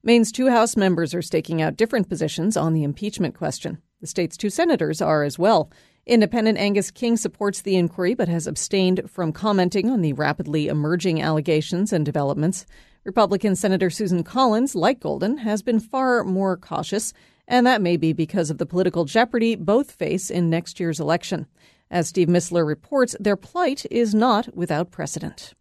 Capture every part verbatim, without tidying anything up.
Maine's two House members are staking out different positions on the impeachment question. The state's two senators are as well. Independent Angus King supports the inquiry but has abstained from commenting on the rapidly emerging allegations and developments. Republican Senator Susan Collins, like Golden, has been far more cautious, and that may be because of the political jeopardy both face in next year's election. As Steve Missler reports, their plight is not without precedent.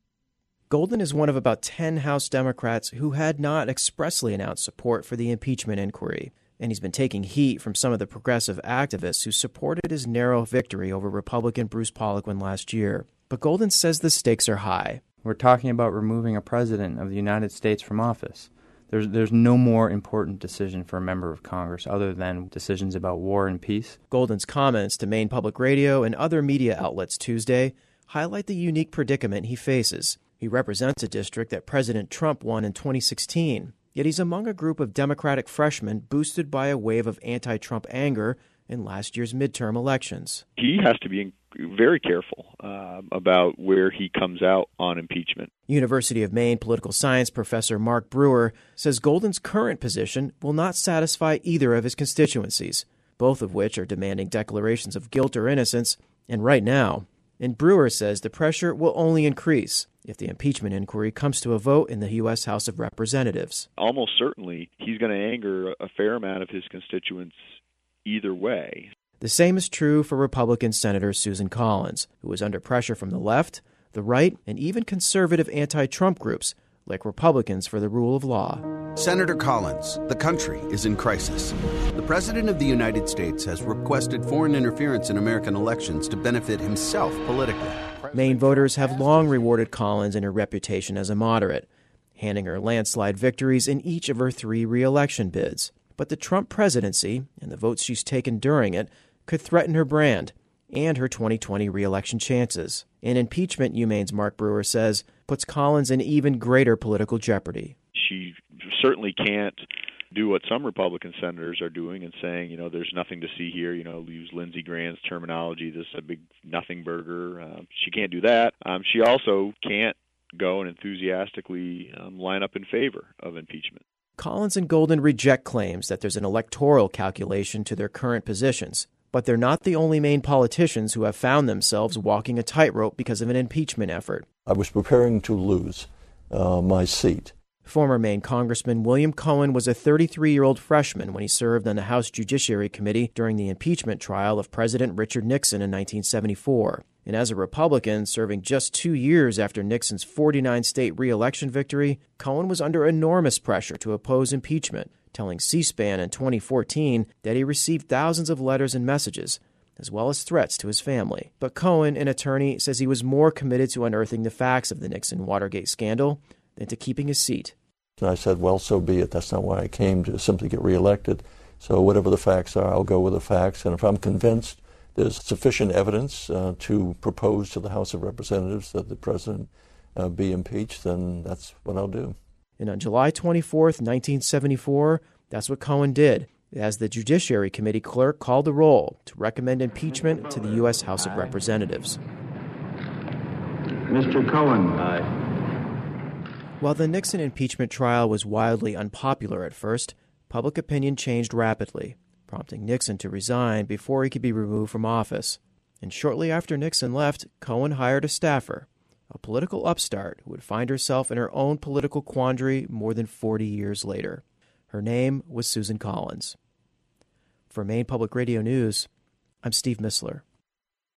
Golden is one of about ten House Democrats who had not expressly announced support for the impeachment inquiry, and he's been taking heat from some of the progressive activists who supported his narrow victory over Republican Bruce Poliquin last year. But Golden says the stakes are high. We're talking about removing a president of the United States from office. There's there's no more important decision for a member of Congress other than decisions about war and peace. Golden's comments to Maine Public Radio and other media outlets Tuesday highlight the unique predicament he faces. He represents a district that President Trump won in twenty sixteen, yet he's among a group of Democratic freshmen boosted by a wave of anti-Trump anger in last year's midterm elections. He has to be very careful uh, about where he comes out on impeachment. University of Maine political science professor Mark Brewer says Golden's current position will not satisfy either of his constituencies, both of which are demanding declarations of guilt or innocence, and right now. And Brewer says the pressure will only increase if the impeachment inquiry comes to a vote in the U S House of Representatives. Almost certainly, he's going to anger a fair amount of his constituents either way. The same is true for Republican Senator Susan Collins, who is under pressure from the left, the right, and even conservative anti-Trump groups, like Republicans for the Rule of Law. Senator Collins, the country is in crisis. The President of the United States has requested foreign interference in American elections to benefit himself politically. Maine voters have long rewarded Collins and her reputation as a moderate, handing her landslide victories in each of her three re-election bids. But the Trump presidency, and the votes she's taken during it, could threaten her brand and her twenty twenty re-election chances. An impeachment, UMaine's Mark Brewer says, puts Collins in even greater political jeopardy. She certainly can't do what some Republican senators are doing and saying, you know, there's nothing to see here, you know, use Lindsey Graham's terminology, this is a big nothing burger. Uh, she can't do that. Um, she also can't go and enthusiastically um, line up in favor of impeachment. Collins and Golden reject claims that there's an electoral calculation to their current positions, but they're not the only Maine politicians who have found themselves walking a tightrope because of an impeachment effort. I was preparing to lose uh, my seat. Former Maine Congressman William Cohen was a thirty-three-year-old freshman when he served on the House Judiciary Committee during the impeachment trial of President Richard Nixon in nineteen seventy-four. And as a Republican, serving just two years after Nixon's forty-nine state re-election victory, Cohen was under enormous pressure to oppose impeachment, telling C-SPAN in twenty fourteen that he received thousands of letters and messages, as well as threats to his family. But Cohen, an attorney, says he was more committed to unearthing the facts of the Nixon-Watergate scandal than to keeping his seat. And I said, well, so be it. That's not why I came, to simply get reelected. So whatever the facts are, I'll go with the facts. And if I'm convinced there's sufficient evidence uh, to propose to the House of Representatives that the president uh, be impeached, then that's what I'll do. And on July twenty-fourth, nineteen seventy-four, that's what Cohen did, as the Judiciary Committee clerk called the roll to recommend impeachment to the U S House of Representatives. Mister Cohen. Aye. While the Nixon impeachment trial was wildly unpopular at first, public opinion changed rapidly, prompting Nixon to resign before he could be removed from office. And shortly after Nixon left, Cohen hired a staffer, a political upstart who would find herself in her own political quandary more than forty years later. Her name was Susan Collins. For Maine Public Radio News, I'm Steve Missler.